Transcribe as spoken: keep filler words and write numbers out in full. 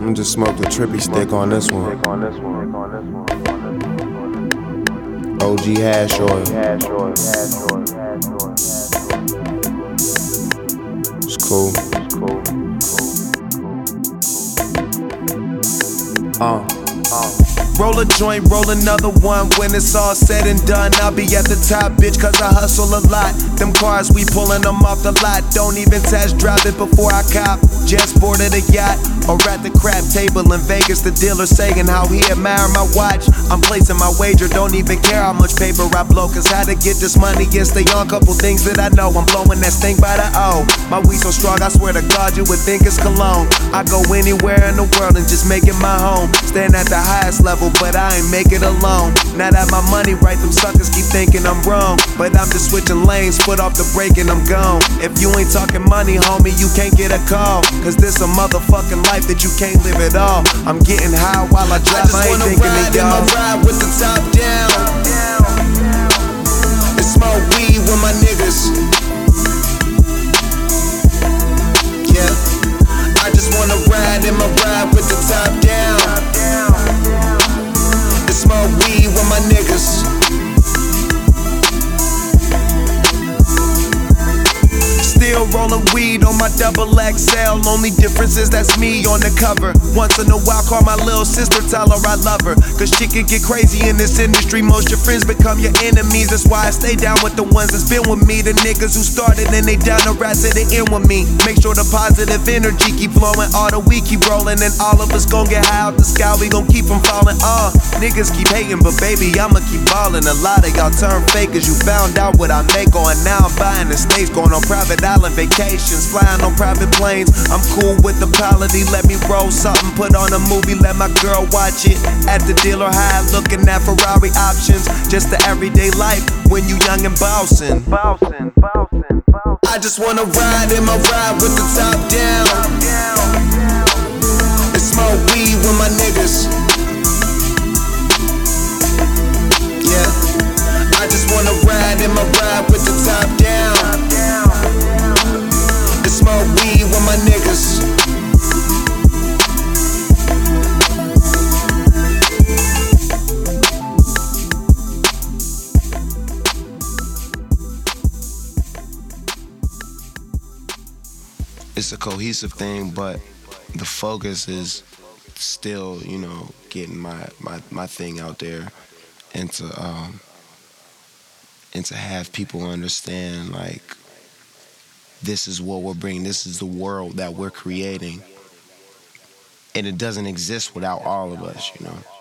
I'm just smoke the trippy stick on this one. O G hash oil. It's cool. Uh. Roll a joint, roll another one. When it's all said and done, I'll be at the top, bitch, cause I hustle a lot. Them cars, we pulling them off the lot. Don't even test drive it before I cop. Just boarded a yacht, or at the crap table in Vegas. The dealer saying how he admire my watch. I'm placing my wager, don't even care how much paper I blow. Cause how to get this money is the young couple things that I know. I'm blowing that stink by the O. My weed so strong, I swear to God, you would think it's cologne. I go anywhere in the world and just make it my home. Stand at the highest level, but I ain't make it alone. Now that my money right, them suckers keep thinking I'm wrong. But I'm just switching lanes, foot off the brake and I'm gone. If you ain't talking money, homie, you can't get a call. Cause this a motherfucking life that you can't live at all. I'm getting high while I drive, I, I ain't thinking of y'all. I just wanna ride in my ride with the top down and smoke weed with my niggas. Yeah, I just wanna ride in my ride with the top down and smoke weed with my niggas. Still rolling weed on my double X L. Only difference is that's me on the cover. Once in a while, call my little sister, tell her I love her. Cause she can get crazy in this industry. Most your friends become your enemies. That's why I stay down with the ones that's been with me. The niggas who started and they down the rats at the end with me. Make sure the positive energy keep flowing. All the weed keep rolling. And all of us gon' get high out the sky. We gon' keep from falling. Uh, niggas keep hating, but baby, I'ma keep ballin'. A lot of y'all turn fakers. You found out what I make on. Now I'm buying the states, going on private island vacations, flying on private planes. I'm cool with the quality. Let me roll something, put on a movie, let my girl watch it. At the dealer high, looking at Ferrari options. Just the everyday life when you young and bouncing. I just wanna ride in my ride with the top down and smoke weed with my niggas. Yeah, I just wanna ride in my ride with the top down and smoke weed with my niggas. It's a cohesive thing, but the focus is still, you know, getting my, my, my thing out there, and to um and to have people understand, like, this is what we're bringing, this is the world that we're creating, and it doesn't exist without all of us, you know.